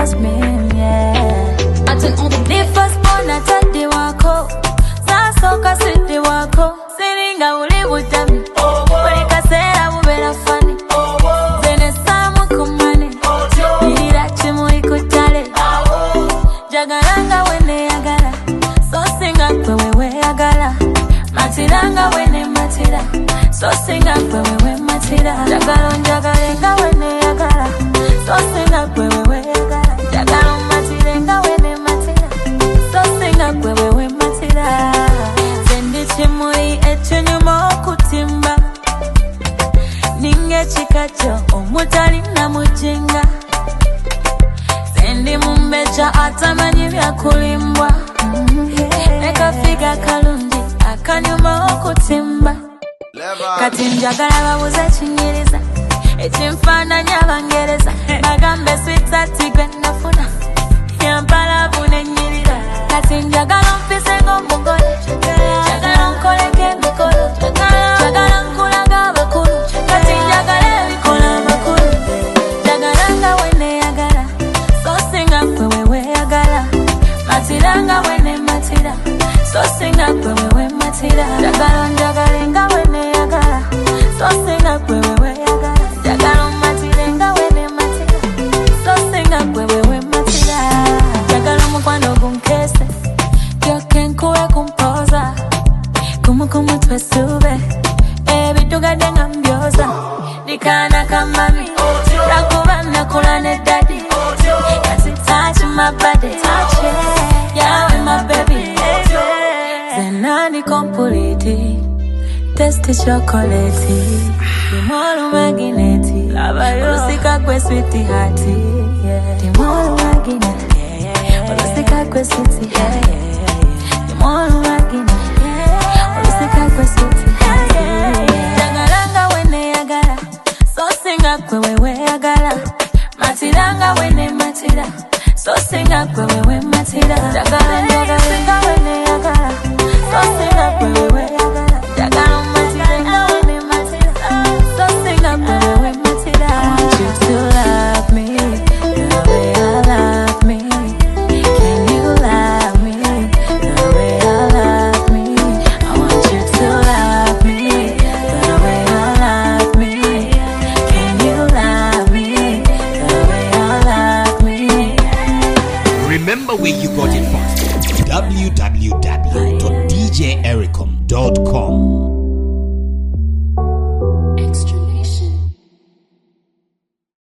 Jasmine, yeah. I turn all the first born at the wako. Sasoka city wako. Sitting I will live with them. When I said I will be funny. Then it's time we come money. Need that chimu ikutale. Jagaranga wene agara. So sing up we agara. Matiranga wene matira. So sing up we matira. Jagalon jagarenga wene agara. So sing up we agara. Jagalon matirenga wene matira. So sing up we matira. Zendi chimui echunyumo kutimba. Ninge chikacho omutali na mujinga. Sendi mumbecha atamanyi vya kulimbwa. Neka figa kalundi akanyuma okutimba. Kati njagala babuze chinyiriza. Echimfana nyabangereza. Bagambe sweet ati gwe nafuna. Yampala bune nyirira. Kati njagala mpise ng'omugole. Njagala nkoleke mikolo. Njagala nkulaga bakulu. Kati njagala ebikola bakulu. Jagalanga wene yagala. So sing up we yagala. Matiranga wene matira. So sing up we matira. Jagala njagalenga wene yagala. So sing up we yagala. Jagala matirenga wene matira. So sing up we matira. Jagala mukwano gunkese. Yoke nkuwe kumpoza. Kumu twesube. Ebituga denga mbyoza. Nikana kamami. Rakuba nakula ne daddy. Kasi touch my body. Touch it. Yeah, my baby. Zenani complete. Testi chocolate. Timolu magineti. Ulusika kwe sweetie hearty. Timolu magineti. Ulusika kwe sweetie hearty. Timolu magineti. Ulusika kwe sweetie hearty.